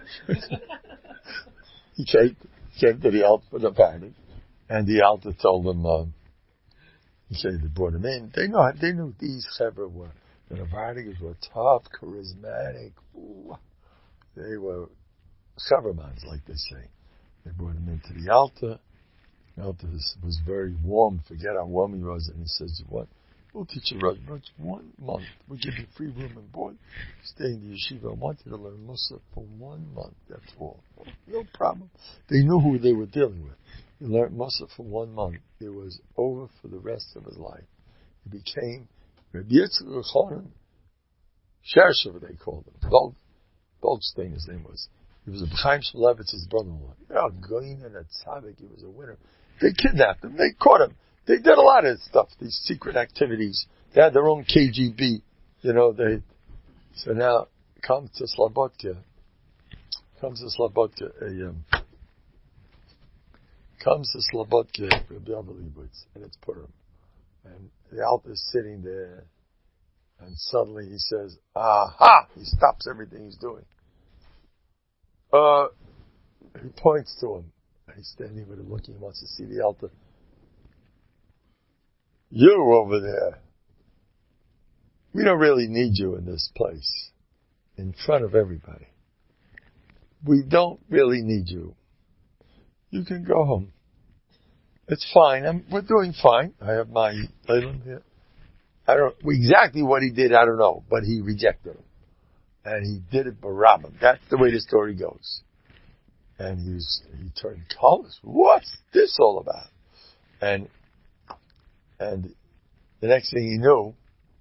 He came to the Alter for Navardik, and the Alter told him, they brought him in. They knew these chevra were, the Navardiks were tough, charismatic. Ooh. They were chevremans, like they say. They brought him into the Alter. The Alter was very warm. Forget how warm he was. And he says, what? We'll teach you Russian. It's 1 month. We'll give you free room and board. Stay in the yeshiva. I want you to learn Mussar for 1 month. That's all. No problem. They knew who they were dealing with. He learned Mussar for 1 month. It was over for the rest of his life. He became Rabbi Yitzchak Chanan Shershiva, they called him. Goldstein, his name was. He was a Chaim Shmulevitz's brother-in-law. A goyin and a tzaddik. He was a winner. They kidnapped him. They caught him. They did a lot of stuff, these secret activities. They had their own KGB. So now, comes to Slobodka, Rabbi Leibowitz, and it's Purim. And the Alter is sitting there, and suddenly he says, aha! He stops everything he's doing. He points to him, and he's standing with him looking. He wants to see the Alter. You over there. We don't really need you in this place. In front of everybody. We don't really need you. You can go home. It's fine. We're doing fine. I have my Leilim here. Exactly what he did, I don't know. But he rejected him. And he did it barabam. That's the way the story goes. And he turned colors. What's this all about? And the next thing he knew,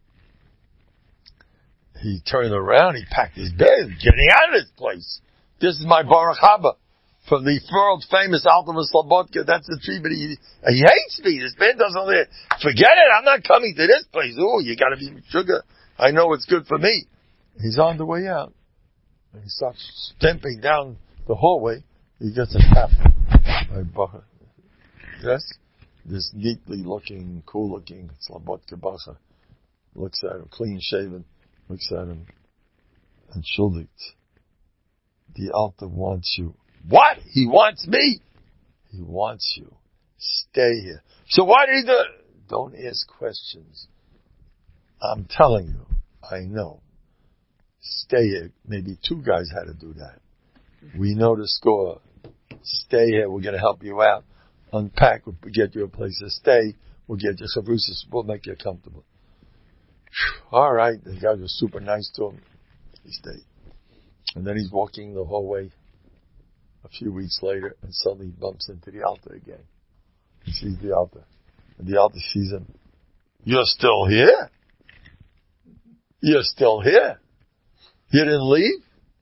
he turned around, he packed his bags, getting out of this place. This is my Baruch Haba from the world famous Altamar Slobodka. That's the tree, but he hates me. This man doesn't live. Forget it, I'm not coming to this place. Oh, you gotta be sugar. I know what's good for me. He's on the way out. And he starts stamping down the hallway. He gets a tap by Bacha. Yes? This neatly looking, cool looking Slobodka Bacha looks at him, clean shaven, looks at him, and Schuldit, the Alta wants you. What? He wants me? He wants you. Stay here. So why did he do it? Don't ask questions. I'm telling you, I know. Stay here. Maybe two guys had to do that. We know the score. Stay here. We're going to help you out. Unpack. We'll get you a place to stay. We'll get you chavrusas. We'll make you comfortable. All right. The guys were super nice to him. He stayed. And then he's walking the hallway a few weeks later, and suddenly he bumps into the Alta again. He sees the Alta. And the Alta sees him. You're still here? You're still here? You didn't leave?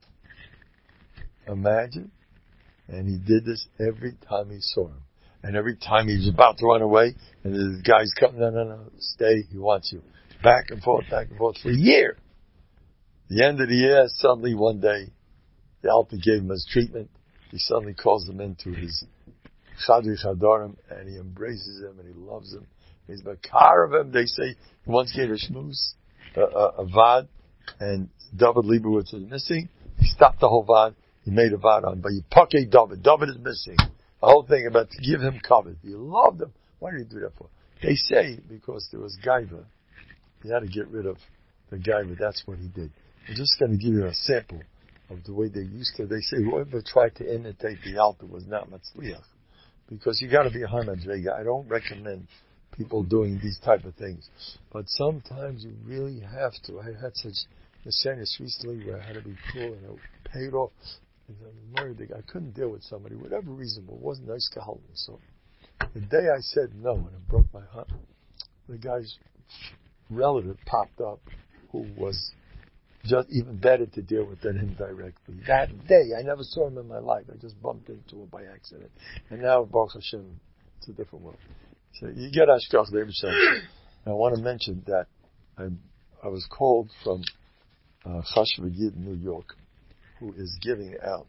Imagine. And he did this every time he saw him. And every time he was about to run away, and the guy's coming, no, stay, he wants you. Back and forth for a year. The end of the year, suddenly one day, the Alta gave him his treatment. He suddenly calls him into his Chadri Chadarim, and he embraces him, and he loves him. He's Bakar of him. They say he once gave a shmooze, a vad, and David Leibowitz was missing. He stopped the whole vad. He made a vad on, but you Pake David. David is missing. The whole thing about to give him covet. You loved him. Why did he do that for? They say because there was Gaiva. He had to get rid of the Gaiva. That's what he did. I'm just going to give you a sample of the way they used to. They say whoever tried to imitate the Alta was not Matzliach. Because you got to be a Hamadrega. I don't recommend people doing these type of things. But sometimes you really have to. I had such a sentence recently where I had to be cool and it paid off. I couldn't deal with somebody, whatever reason, but it wasn't nice to help me. So the day I said no and it broke my heart, the guy's relative popped up who was just even better to deal with than him directly. That day, I never saw him in my life. I just bumped into him by accident. And now, Baruch Hashem, it's a different world. So you get Ashkach Leibushan. I want to mention that I was called from Chashva Yid in New York, who is giving out.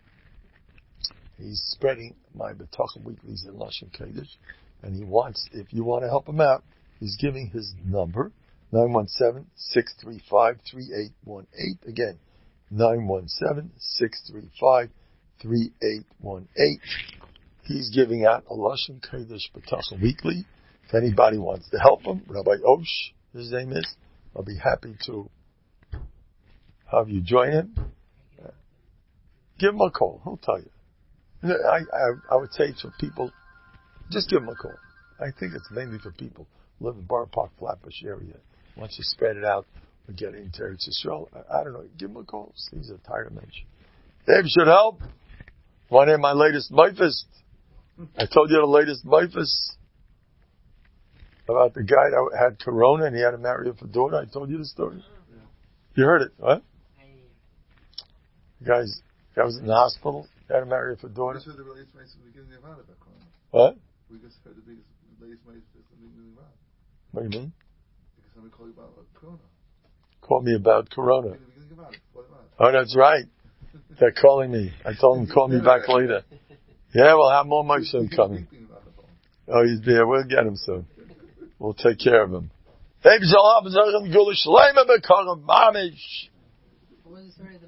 He's spreading my B'tachim weeklies in Lashon Kodesh, and he wants, if you want to help him out, he's giving his number, 917-635-3818. Again, 917-635-3818. He's giving out a Lashon Kodesh B'tachim weekly. If anybody wants to help him, Rabbi Osh, his name is, I'll be happy to have you join him. Give him a call. He'll tell you. I would say for people, just give him a call. I think it's mainly for people who live in Borough Park, Flatbush area. Once you spread it out, we get into Eretz Yisrael. I don't know. Give him a call. He's a tired mensch. Dave should help. Want to hear my latest Meifest? I told you the latest Meifest about the guy that had corona and he had to marry a daughter. I told you the story. You heard it, what? The guy was in the hospital. He had to marry a daughter. This was the latest Meifest from the beginning of Avad. What? We just heard the latest Meifest from the beginning of Avad. What do you mean? Because somebody called you about Corona. Called me about corona. The beginning of Avad. Oh, that's right. They're calling me. I told them to call me back later. Yeah, we'll have more Meifest coming. Oh, he's there. We'll get him soon. We'll take care of him. What was the story of the